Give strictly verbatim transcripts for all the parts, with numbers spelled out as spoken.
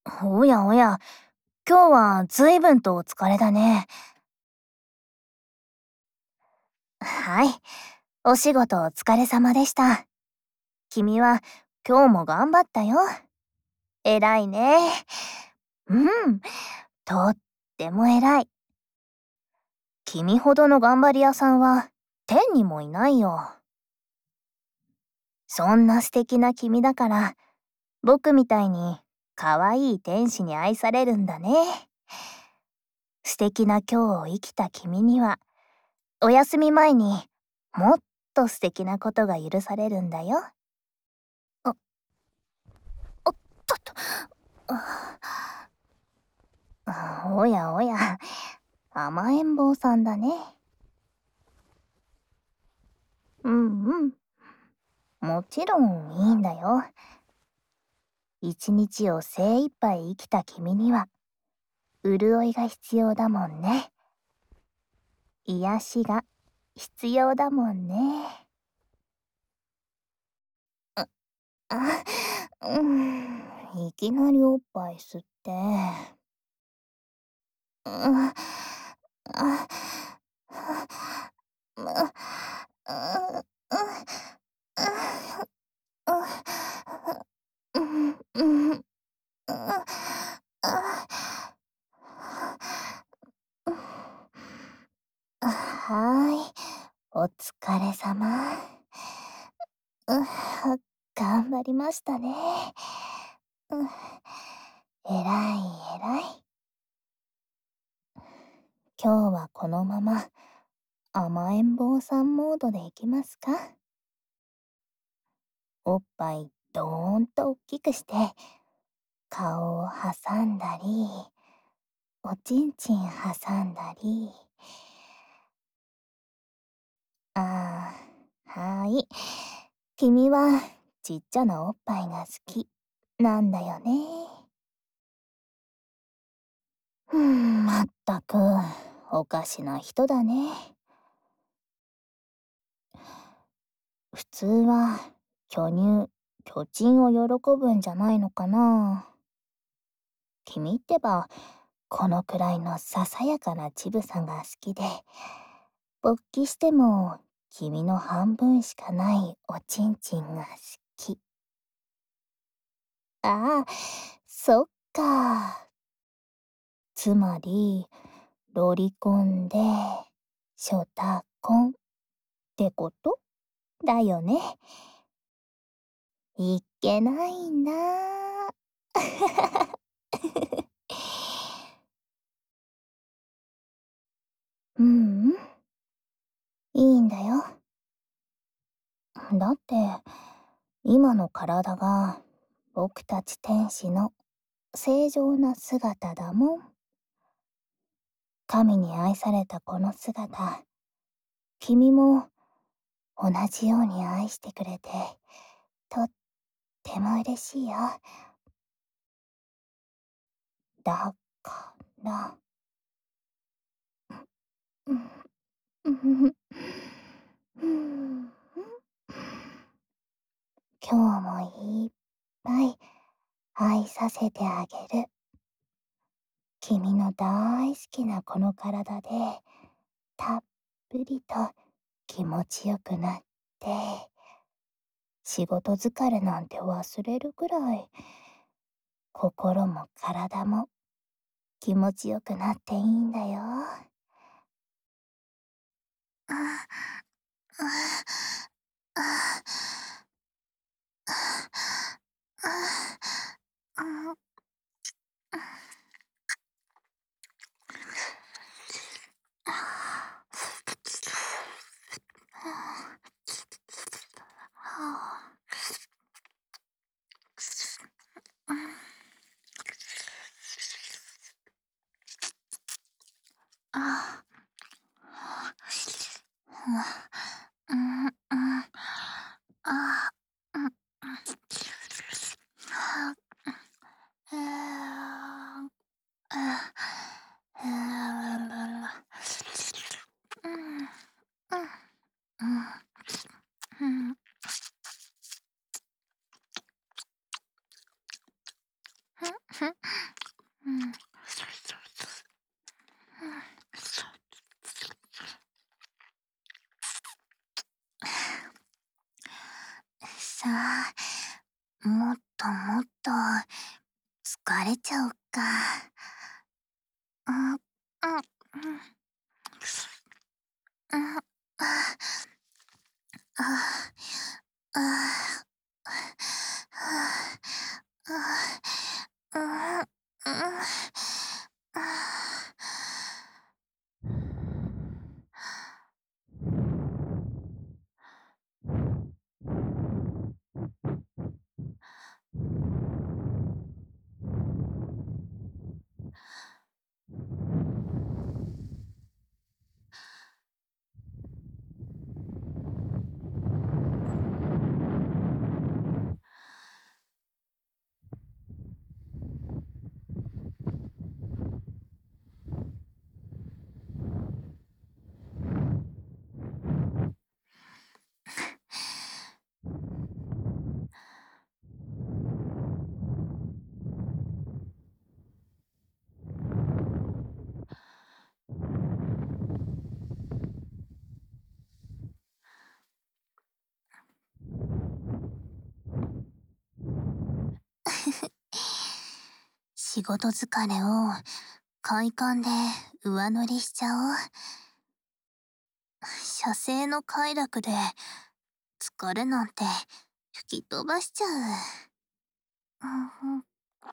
おやおや、今日は随分とお疲れだね。はい、お仕事お疲れ様でした。君は今日も頑張ったよ。偉いね。うん、とっても偉い。君ほどの頑張り屋さんは天にもいないよ。そんな素敵な君だから、僕みたいに可愛い天使に愛されるんだね。素敵な今日を生きた君には、お休み前にもっと素敵なことが許されるんだよ。あ、おっとっと。あおやおや、甘えん坊さんだね。うんうん。もちろんいいんだよ。一日を精一杯生きた君には、潤いが必要だもんね。癒しが必要だもんね。あ、うん、いきなりおっぱい吸って。うん、あ、うん、うん、うん、うん、はーい、お疲れ様。うん、頑張りましたね。うん、えらいえらい。今日はこのまま甘えん坊さんモードでいきますか？おっぱいドーンと大きくして、顔を挟んだり、おちんちん挟んだり。あー、はーい。君はちっちゃなおっぱいが好きなんだよね。ふん、まったく、おかしな人だね。普通は、巨乳、巨人を喜ぶんじゃないのかな。君ってば、このくらいのささやかな乳房が好きで、勃起しても君の半分しかないおちんちんが好き。ああ、そっか。つまり、ロリコンで、ショタコンってことだよね。いっけないんだ。ううん、いいんだよ。だって、今の体が僕たち天使の正常な姿だもん。神に愛されたこの姿、君も同じように愛してくれて、とっても嬉しいよ。だから、うん、うん、うん、今日もいっぱい愛させてあげる。君の大好きなこの体で、たっぷりと気持ちよくなって、仕事疲れなんて忘れるくらい、心も体も気持ちよくなっていいんだよ。あ、あ、あ、あ、あ、あ、うん、うん、あ、うん、えー、あ、えー、うん、うん、うん、うん、 うん。さあ、もっともっと疲れちゃおっか。うん、うん、うん、うん、あ、あ、あ、あ、あ、うん、うん、仕事疲れを快感で上乗りしちゃおう。射精の快楽で疲れなんて吹き飛ばしちゃう。うん、うん、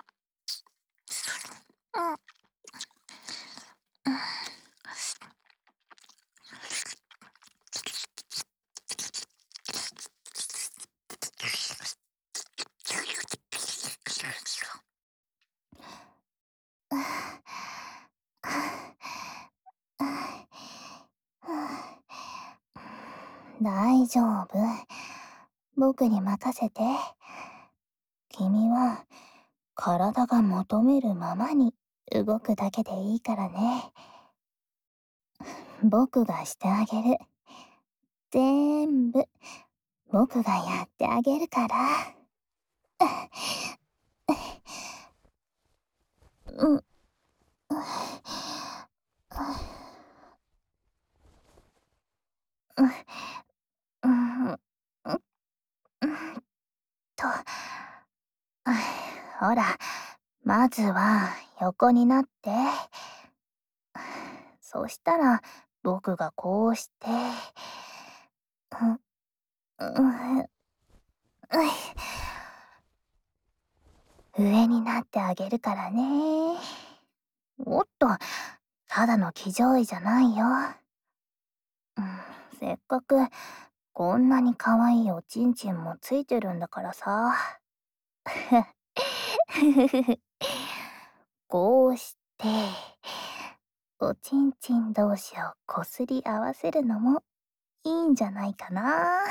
うん、大丈夫。僕に任せて。君は体が求めるままに動くだけでいいからね。僕がしてあげる。全部僕がやってあげるから。うん。うん。と、ほら、まずは横になって。そしたら僕がこうして、うん、うん、上になってあげるからね。おっと、ただの騎乗位じゃないよ。うん、せっかくこんなに可愛いおちんちんもついてるんだからさ。こうして、おちんちん同士をこすり合わせるのもいいんじゃないかな。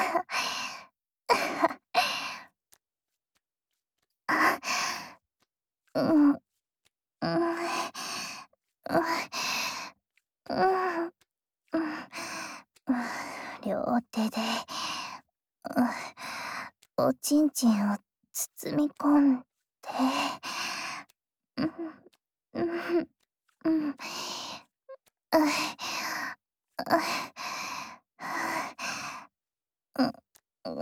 うん、うん、うん、うん、うん、両手で、うん、おちんちんを包み込んで、うん、うん、うん、うん、うん、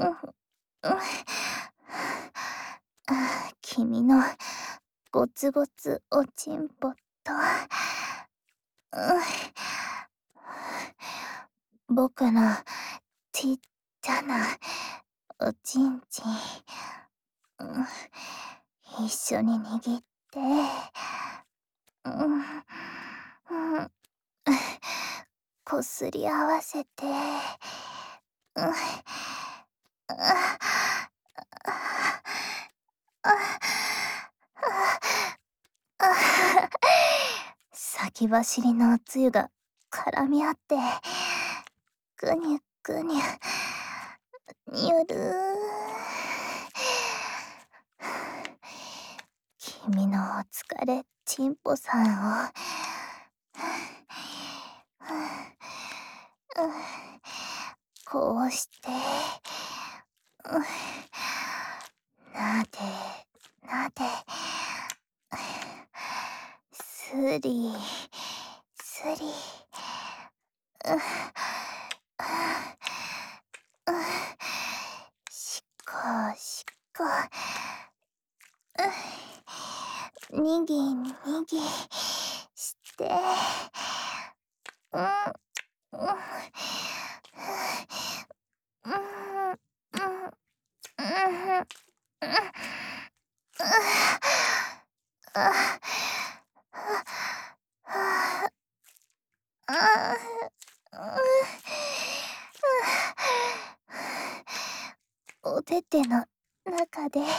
君のゴツゴツおちんぽと、僕のちっちゃなおちんちん、一緒に握って、うん、うん、こすり合わせて、うん、先走りのおつゆが絡み合って、ぐにゅぐにゅ、にゅるー。君のお疲れちんぽさんを、こうして、なでなで、 リスリうううしこしこうにぎにぎしてうんうんうんうんうんおてての中で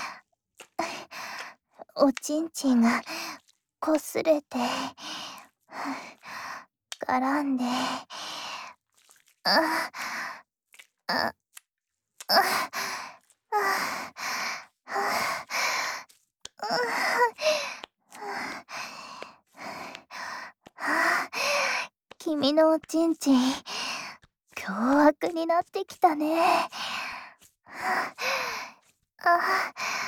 おちんちんがこすれて絡んであああ君のおちんちん凶悪になってきたね。あ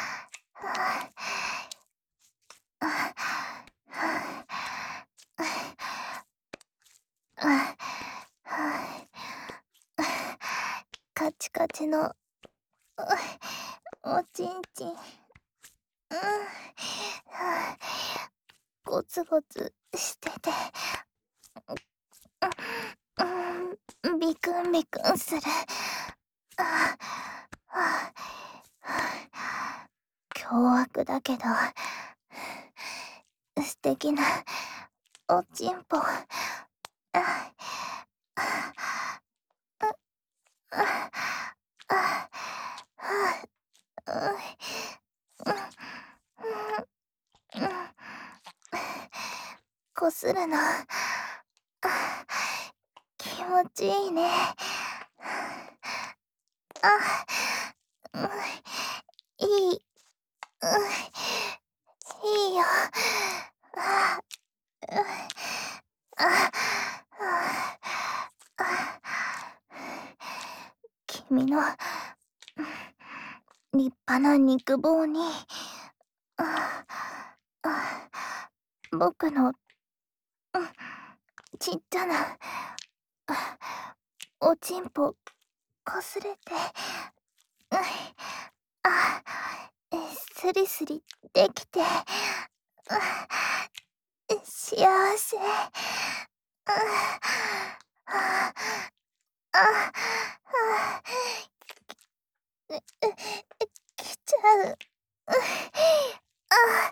カチカチのおちんちん、ゴツゴツしてて、ビクンビクンする。凶悪だけど素敵なおちんぽ。こするの気持ちいいね。あ、うん、いい、うん、いいよ。あ、あ、あ、君の立派な肉棒に僕のちっちゃなおちんぽこすれて、あ、スリスリできて幸せ。ああ来ちゃう。あ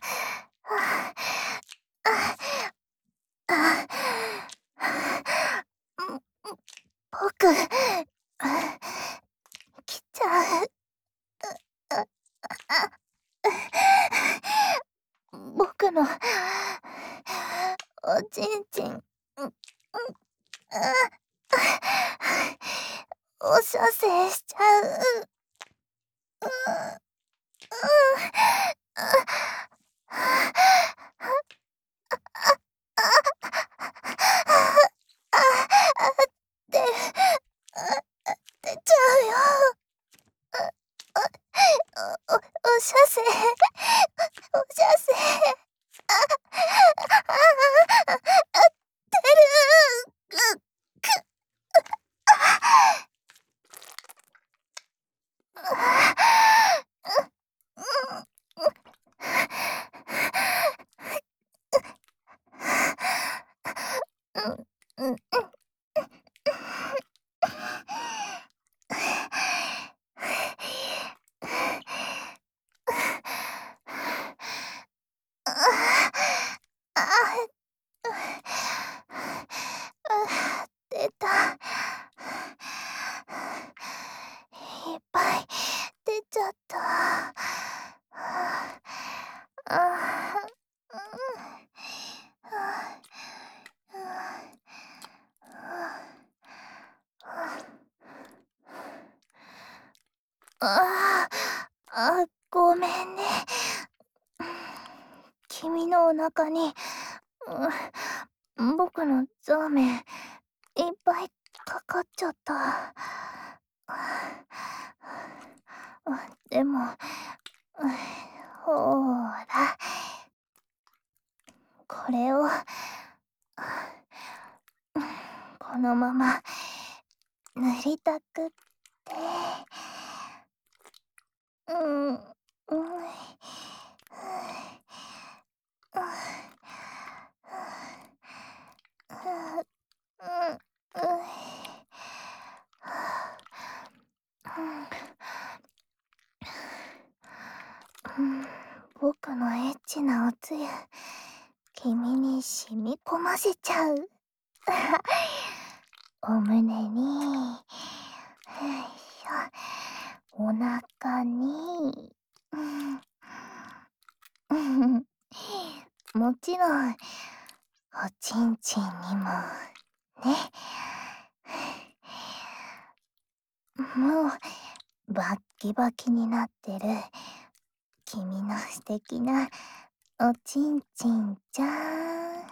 あ僕来ちゃう。僕のおちんちんお射精しちゃう。で出ちゃうよ。お、お、お射精お射精出る。うんうん出た。いっぱい出ちゃった。あああ、ごめんね。君のお腹に、うん、僕のザーメンいっぱいかかっちゃった。でも、ほーら、ここれをこのまま塗りたくって。うん、うん、うん、僕のエッチなおつゆ、君に染み込ませちゃう。お胸に、お腹に、もちろん、おちんちんにも、ね。もう、バッキバキになってる、君の素敵な、おちんちんちゃん。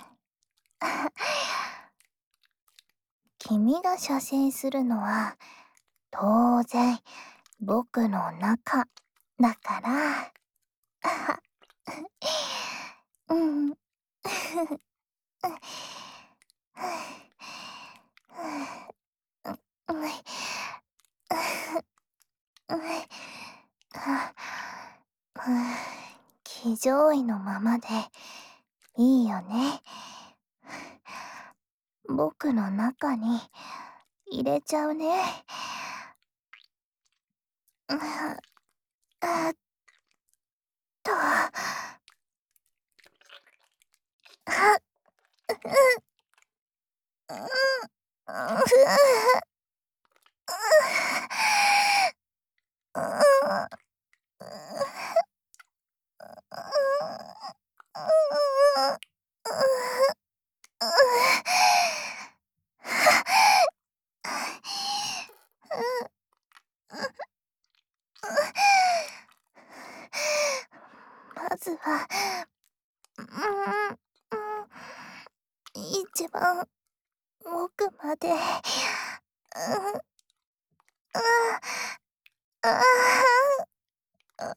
君が射精するのは、当然、僕の中、だから。うん。騎乗位のままでいいよね。僕の中に入れちゃうね。うっと。はっ。う、う、う、まずは、うん、一番奥まで、うん、ああ、ああ、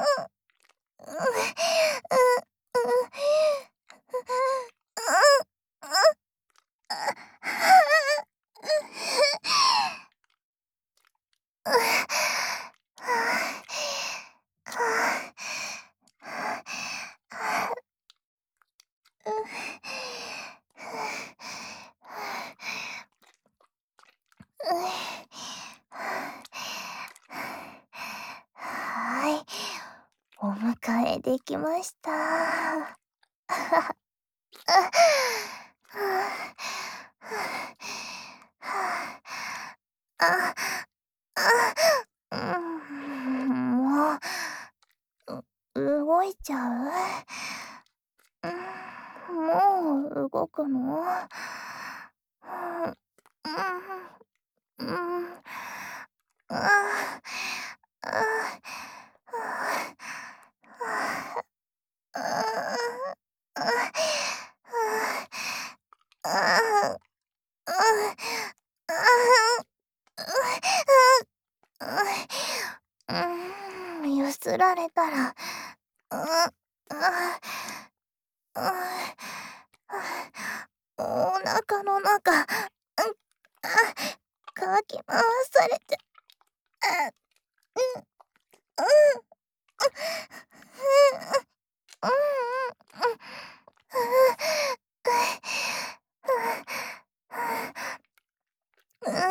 はい、お迎えできました。あ、あ、もう、動いちゃう？もう動くの？うん、うん、ああ、ああ、ああ、うん、ゆすられたら、うん、ああ、お腹の中、うん、あ、かき回されて、あ、うん、うん、うん、うん、うん、うん、うん、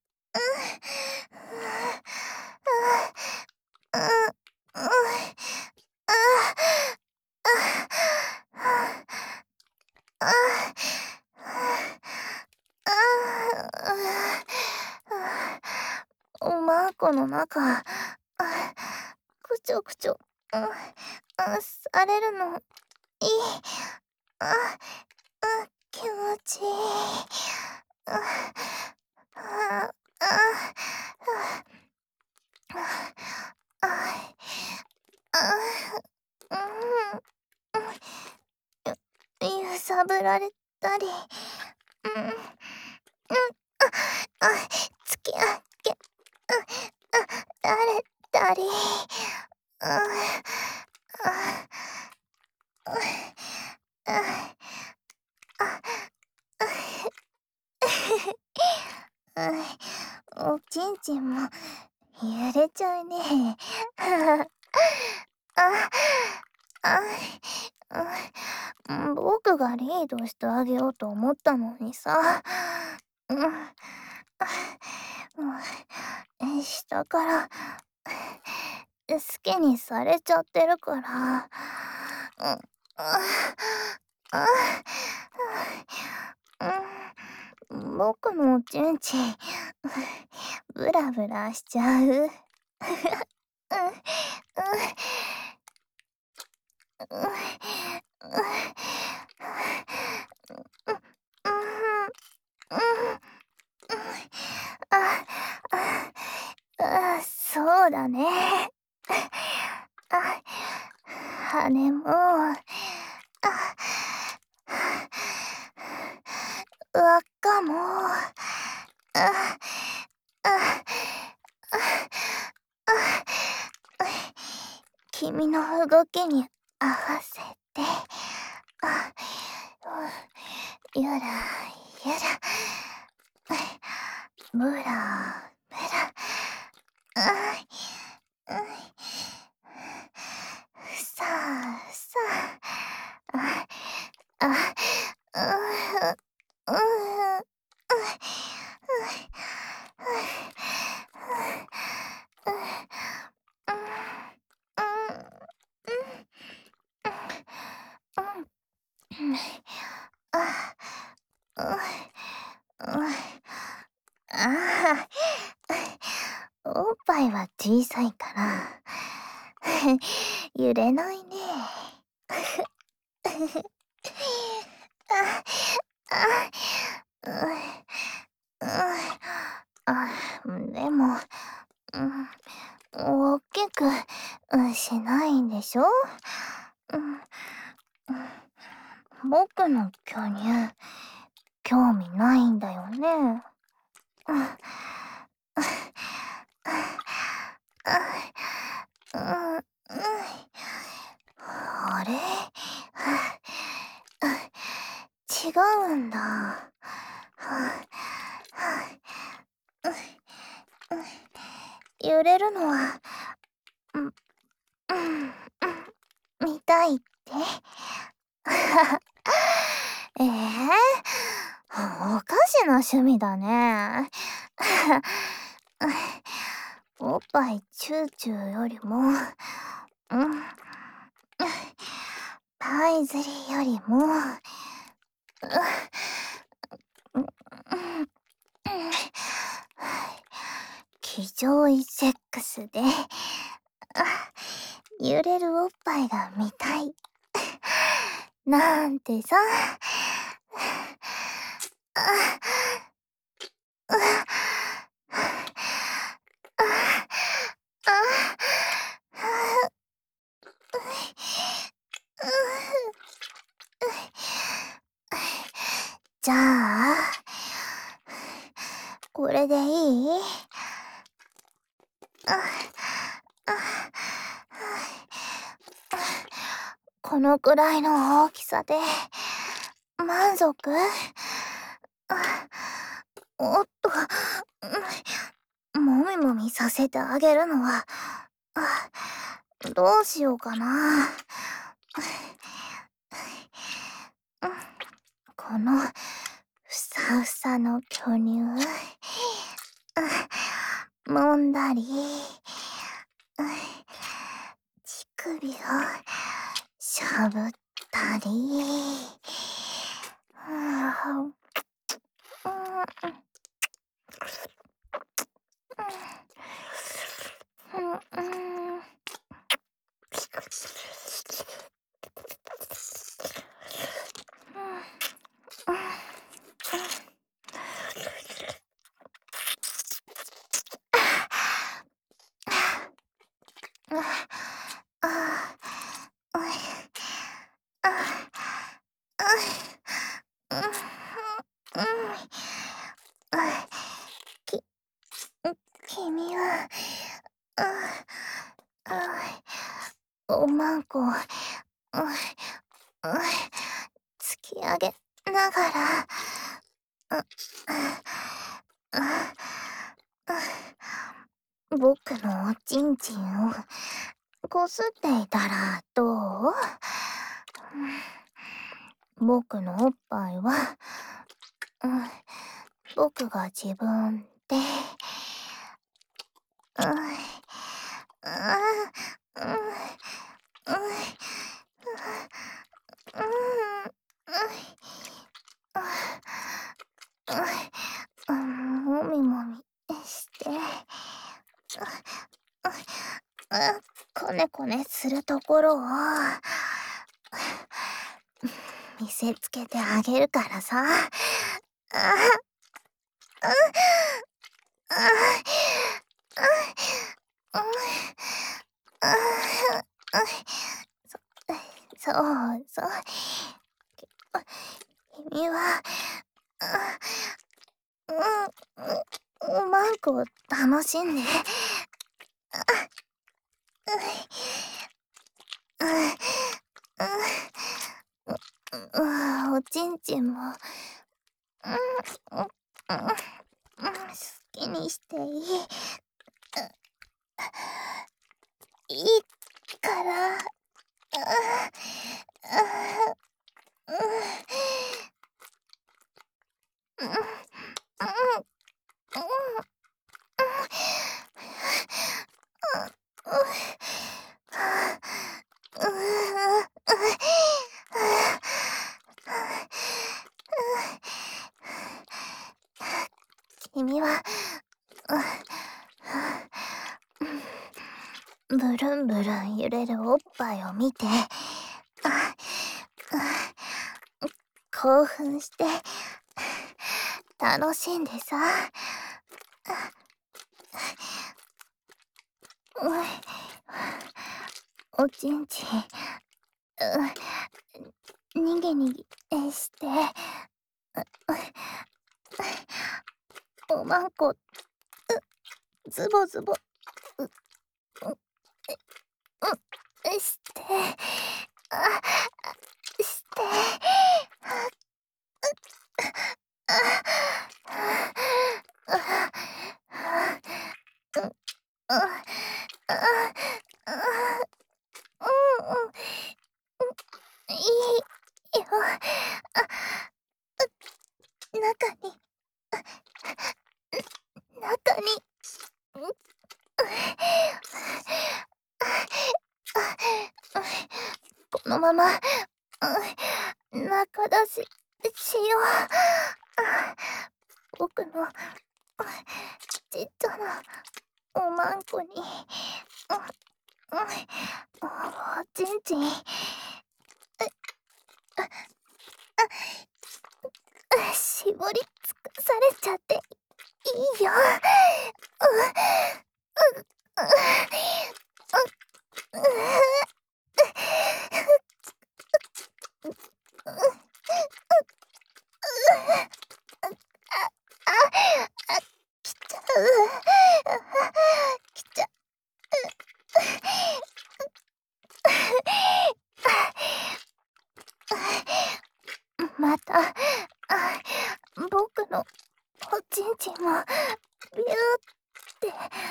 おまんこの中、くちょくちょ、されるの、いい。あ、あ、気持ちいい。あ、あ、あ、あ、うん、揺さぶられたり、うん、うん、あ、あ、突き上げ、あ、られたり、あ、あ、 がリードしてあげようと思ったのにさ。うん。うん、下から好きにされちゃってるから。うん。うん。僕のおちんちんブラブラしちゃう。うん。うん。うん。うん。あ、あ、そうだね。あ、羽も、あ、輪っかも、あ、あ、あ、君の動きに合わせて、あ、ゆらゆら、ブラブラ、あ、さあさあ、あ、あ、うん、うん、ああ、おっぱいは小さいから揺れないね。あ、あ、うん、うん、あ、でも、うん、大きく、うん、しないんでしょ？うん、僕の巨乳、興味ないんだよね。うん、うん、うん、あれ違うんだ。揺れるのは、うん、うん、見たいってええー、おかしな趣味だね。おっぱいチューチューよりも、うん、パイ釣りよりも、うん、気上位セックスで、揺れるおっぱいが見たい。なんてさ。じゃあ、これでいい？このくらいの大きさで満足？おっと、もみもみさせてあげるのはどうしようかな。このふさふさの巨乳揉んだり、乳首をしゃぶったり、うんき、君は、おまんこ、突き上げながら、僕のおちんちんをこすっていたらどう？ 僕のおっぱいは、うん、僕が自分で、うん、うん、うん、うん、うん、うん、もみもみして、こねこねするところを見せつけてあげるからさ。そ、そうそう。君は、うん、おまんこを楽しんで。おちんちんも、うん、好きにしていい。いいから。君は、ブルンブルン揺れるおっぱいを見て、興奮して楽しんでさ。おちんちん、にぎにぎして、おまんこ、ズボズボ、して、して、いいよ。中に、中に、このまま、中出ししよう。僕のちっちゃなおまんこに、おちんちん、絞り尽くされちゃっていいよ。来ちゃう。来ちゃう。また、僕のおちんちんもビューって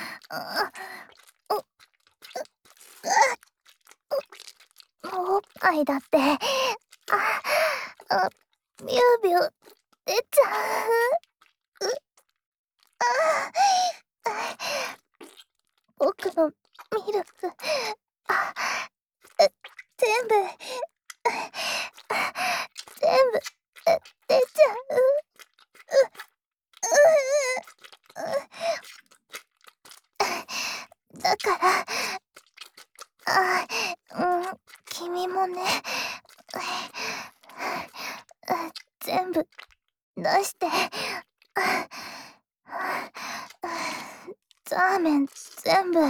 おっぱいだってあビュービュー出ちゃう。僕のミルク全部全部出ちゃう。だからあ、うん、君もね、全部出して、ザーメン全部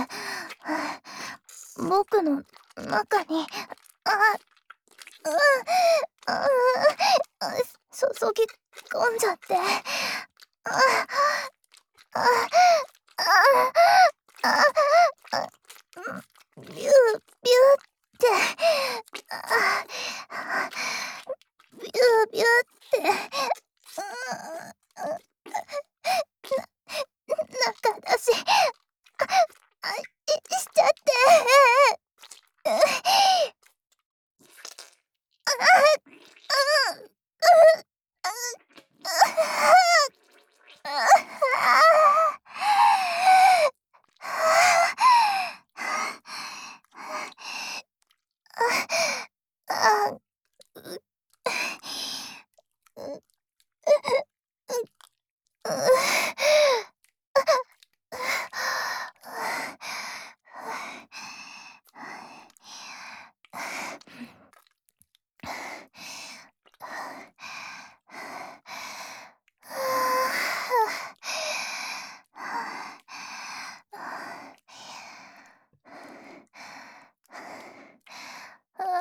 僕の中に、あ、うん、注ぎ込んじゃって、あ、あ、あ、あ、あ、ビュービューって、あ、ビュービューって、中だし、あ、しちゃって。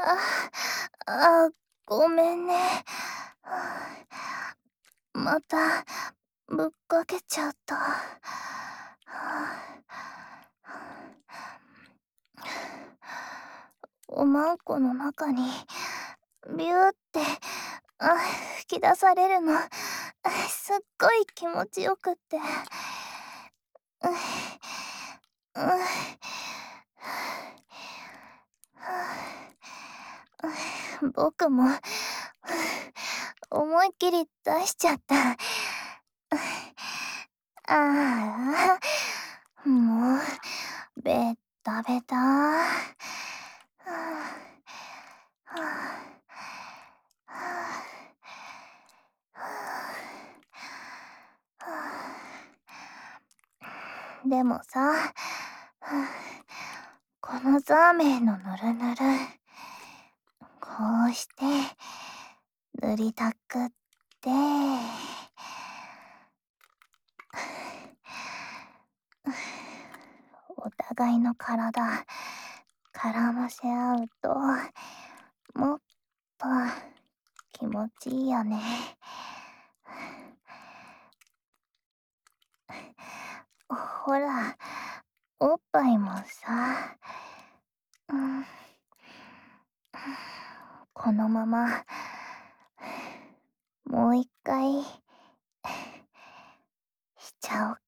あ、あ、ごめんね。またぶっかけちゃった。おまんこの中にビューってあ吹き出されるのすっごい気持ちよくって。僕も思いっきり出しちゃった。ああ、もうベッタベタ。でもさ、このザーメンのぬるぬる、こうして塗りたくって、お互いの体絡ませ合うともっと気持ちいいよね。ほら、おっぱいもさ、うん、このままもう一回しちゃおっ